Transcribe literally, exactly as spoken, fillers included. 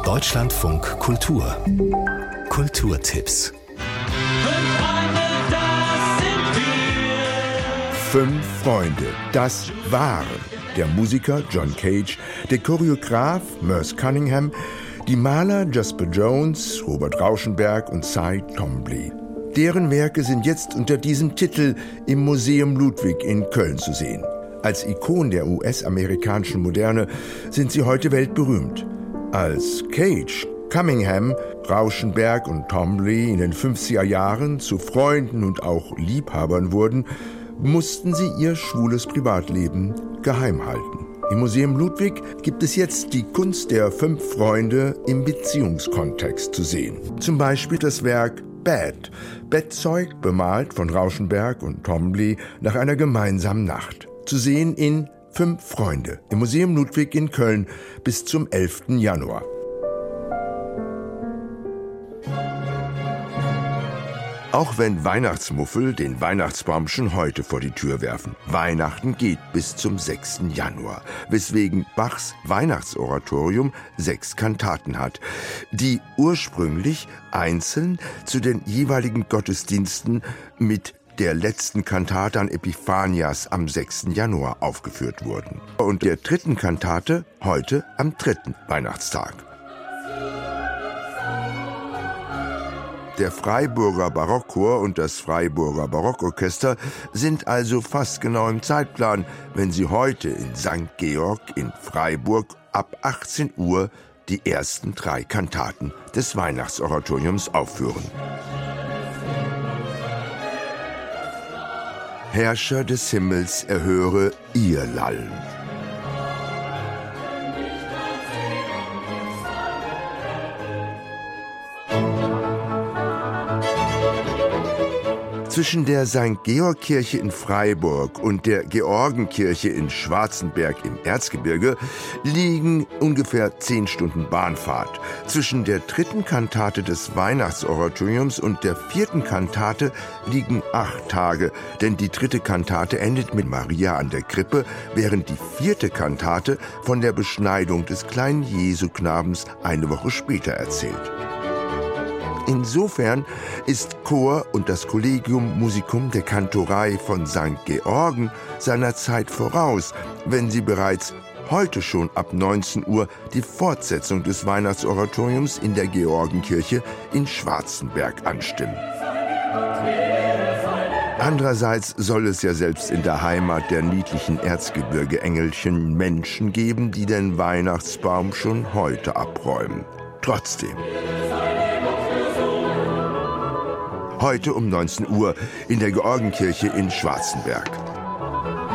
Deutschlandfunk Kultur. Kulturtipps. Fünf Freunde, das waren der Musiker John Cage, der Choreograf Merce Cunningham, die Maler Jasper Jones, Robert Rauschenberg und Cy Twombly. Deren Werke sind jetzt unter diesem Titel im Museum Ludwig in Köln zu sehen. Als Ikonen der U S-amerikanischen Moderne sind sie heute weltberühmt. Als Cage, Cunningham, Rauschenberg und Twombly in den fünfziger Jahren zu Freunden und auch Liebhabern wurden, mussten sie ihr schwules Privatleben geheim halten. Im Museum Ludwig gibt es jetzt die Kunst der fünf Freunde im Beziehungskontext zu sehen. Zum Beispiel das Werk Bed, Bettzeug, bemalt von Rauschenberg und Twombly nach einer gemeinsamen Nacht. Zu sehen in Fünf Freunde im Museum Ludwig in Köln bis zum elften Januar. Auch wenn Weihnachtsmuffel den Weihnachtsbaum schon heute vor die Tür werfen. Weihnachten geht bis zum sechsten Januar, weswegen Bachs Weihnachtsoratorium sechs Kantaten hat, die ursprünglich einzeln zu den jeweiligen Gottesdiensten mit der letzten Kantate an Epiphanias am sechsten Januar aufgeführt wurden. Und der dritten Kantate heute am dritten Weihnachtstag. Der Freiburger Barockchor und das Freiburger Barockorchester sind also fast genau im Zeitplan, wenn sie heute in Sankt Georg in Freiburg ab achtzehn Uhr die ersten drei Kantaten des Weihnachtsoratoriums aufführen. Herrscher des Himmels, erhöre ihr Lallen. Zwischen der Sankt Georg-Kirche in Freiburg und der Georgenkirche in Schwarzenberg im Erzgebirge liegen ungefähr zehn Stunden Bahnfahrt. Zwischen der dritten Kantate des Weihnachtsoratoriums und der vierten Kantate liegen acht Tage, denn die dritte Kantate endet mit Maria an der Krippe, während die vierte Kantate von der Beschneidung des kleinen Jesu-Knabens eine Woche später erzählt. Insofern ist Chor und das Collegium Musicum der Kantorei von Sankt Georgen seiner Zeit voraus, wenn sie bereits heute schon ab neunzehn Uhr die Fortsetzung des Weihnachtsoratoriums in der Georgenkirche in Schwarzenberg anstimmen. Andererseits soll es ja selbst in der Heimat der niedlichen Erzgebirge-Engelchen Menschen geben, die den Weihnachtsbaum schon heute abräumen. Trotzdem. Heute um neunzehn Uhr in der Georgenkirche in Schwarzenberg.